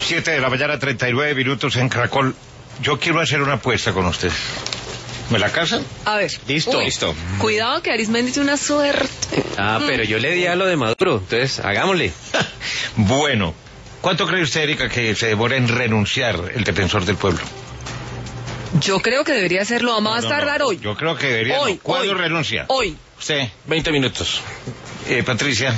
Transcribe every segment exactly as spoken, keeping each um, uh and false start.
Siete de la mañana, treinta y nueve minutos en Caracol. Yo quiero hacer una apuesta con usted. ¿Me la casan? A ver. Listo. Uy, Listo. Cuidado que Arismendi tiene una suerte. Ah, pero yo le di a lo de Maduro, entonces hagámosle. Bueno, ¿cuánto cree usted, Erika, que se demora en renunciar el defensor del pueblo? Yo creo que debería hacerlo a más No, no, tardar no. hoy. Yo creo que debería. Hoy, no. ¿Cuándo hoy, renuncia? Hoy. ¿Usted? Veinte minutos. Eh, Patricia.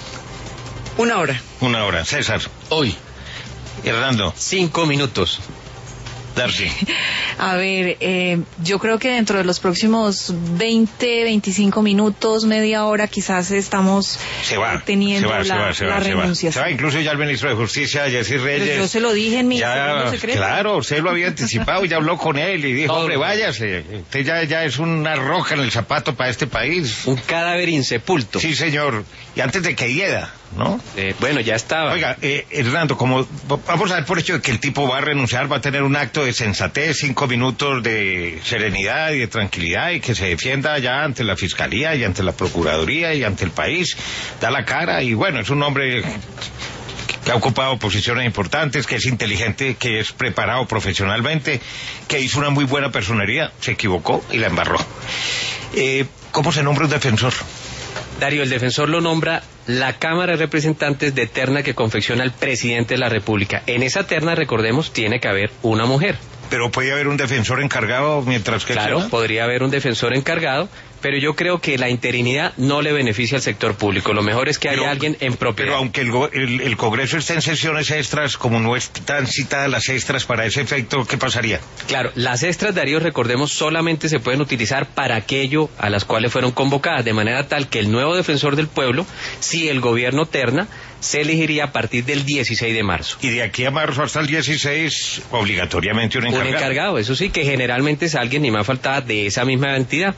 Una hora. Una hora. César. Hoy. Hernando. Cinco minutos. Darcy. A ver, eh, yo creo que dentro de los próximos veinte, veinticinco minutos, media hora, quizás estamos Se va, teniendo se va, la, se va, se va, la se va. renunciación. Se va, incluso ya el ministro de Justicia, Jessy Reyes. Pero yo se lo dije en mi ya, segundo secreto. Claro, usted lo había anticipado y ya habló con él y dijo, Todo. hombre, váyase. Usted ya, ya es una roca en el zapato para este país. Un cadáver insepulto. Sí, señor. Y antes de que hieda, ¿no? Eh, bueno, ya estaba. Oiga, eh, Hernando, como vamos a ver por hecho de que el tipo va a renunciar, va a tener un acto de sensatez, cinco minutos de serenidad y de tranquilidad y que se defienda ya ante la Fiscalía y ante la Procuraduría y ante el país, da la cara y bueno, es un hombre que ha ocupado posiciones importantes, que es inteligente, que es preparado profesionalmente, que hizo una muy buena personería, se equivocó y la embarró. Eh, ¿Cómo se nombra un defensor? Darío, el defensor lo nombra la Cámara de Representantes de terna que confecciona el presidente de la República. En esa terna, recordemos, tiene que haber una mujer. Pero puede haber un defensor encargado mientras que... Claro, sea? podría haber un defensor encargado, pero yo creo que la interinidad no le beneficia al sector público. Lo mejor es que haya Pero- alguien en propiedad. Pero aunque el, go- el, el Congreso está en sesiones extras, como no están citadas las extras para ese efecto, ¿qué pasaría? Claro, las extras, Darío, recordemos, solamente se pueden utilizar para aquello a las cuales fueron convocadas, de manera tal que el nuevo defensor del pueblo, si el gobierno terna, se elegiría a partir del dieciséis de marzo. Y de aquí a marzo hasta el dieciséis, obligatoriamente un Un encargado. encargado, eso sí, que generalmente es alguien, ni más faltaba, de esa misma entidad.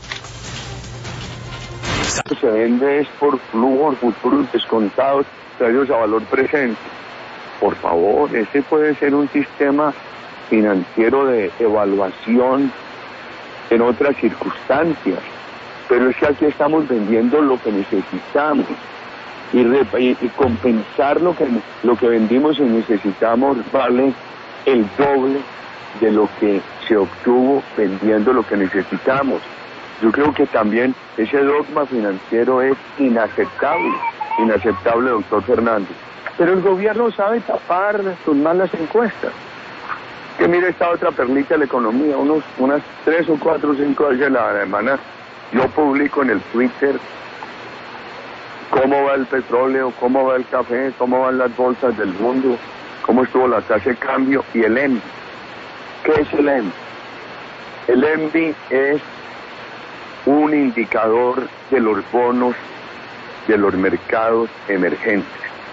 Se vende es por flujos futuros descontados traídos a valor presente. Por favor, ese puede ser un sistema financiero de evaluación en otras circunstancias, pero es que aquí estamos vendiendo lo que necesitamos y, re, y, y compensar lo que, lo que vendimos y necesitamos vale el doble de lo que se obtuvo vendiendo lo que necesitamos. Yo creo que también ese dogma financiero es inaceptable, inaceptable, doctor Fernández. Pero el gobierno sabe tapar sus malas encuestas. Que mire esta otra perlita de la economía, unos, unas tres o cuatro o cinco veces a la semana yo publico en el Twitter cómo va el petróleo, cómo va el café, cómo van las bolsas del mundo, cómo estuvo la tasa de cambio y el E M B. ¿Qué es el E M B? El E M B es un indicador de los bonos de los mercados emergentes.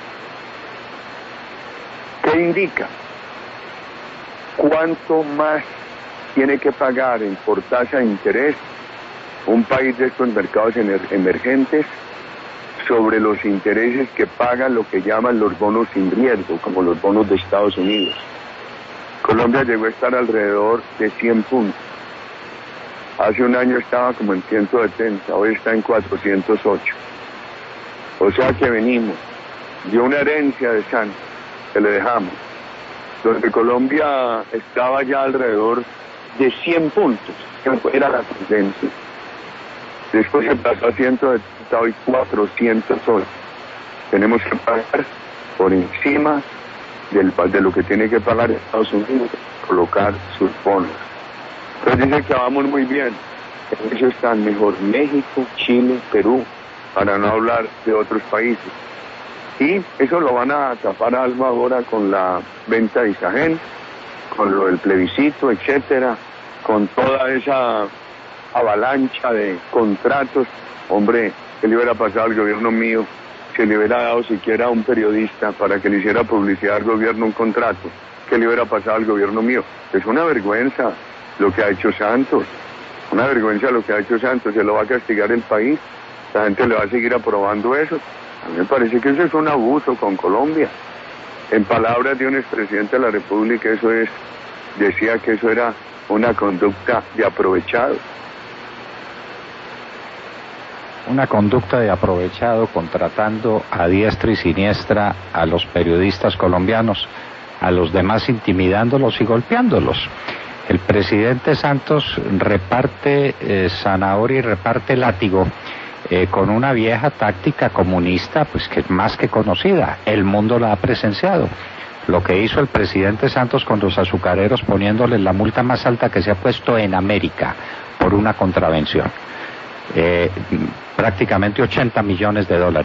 ¿Qué indica? ¿Cuánto más tiene que pagar en por tasa de interés un país de estos mercados emer- emergentes sobre los intereses que pagan lo que llaman los bonos sin riesgo, como los bonos de Estados Unidos? Colombia llegó a estar alrededor de cien puntos. Hace un año estaba como en ciento setenta, hoy está en cuatrocientos ocho. O sea que venimos de una herencia de Santos que le dejamos, donde Colombia estaba ya alrededor de cien puntos, que era la tendencia. Después se pasó a ciento setenta, hoy cuatrocientos ocho. Tenemos que pagar por encima del, de lo que tiene que pagar Estados Unidos, colocar sus bonos. Entonces dice que vamos muy bien. En eso están mejor México, Chile, Perú, para no hablar de otros países. Y eso lo van a tapar algo ahora con la venta de Isagen, con lo del plebiscito, etcétera, con toda esa avalancha de contratos. Hombre, ¿qué le hubiera pasado al gobierno mío si le hubiera dado siquiera a un periodista para que le hiciera publicidad al gobierno un contrato? ¿Qué le hubiera pasado al gobierno mío? Es una vergüenza lo que ha hecho Santos, una vergüenza lo que ha hecho Santos. Se lo va a castigar el país, la gente le va a seguir aprobando eso. A mí me parece que eso es un abuso con Colombia. En palabras de un expresidente de la República, eso es, decía que eso era una conducta de aprovechado. Una conducta de aprovechado contratando a diestra y siniestra a los periodistas colombianos. a los demás intimidándolos y golpeándolos. El presidente Santos reparte eh, zanahoria y reparte látigo eh, con una vieja táctica comunista, pues que es más que conocida. El mundo la ha presenciado. Lo que hizo el presidente Santos con los azucareros poniéndoles la multa más alta que se ha puesto en América por una contravención. Eh, prácticamente ochenta millones de dólares.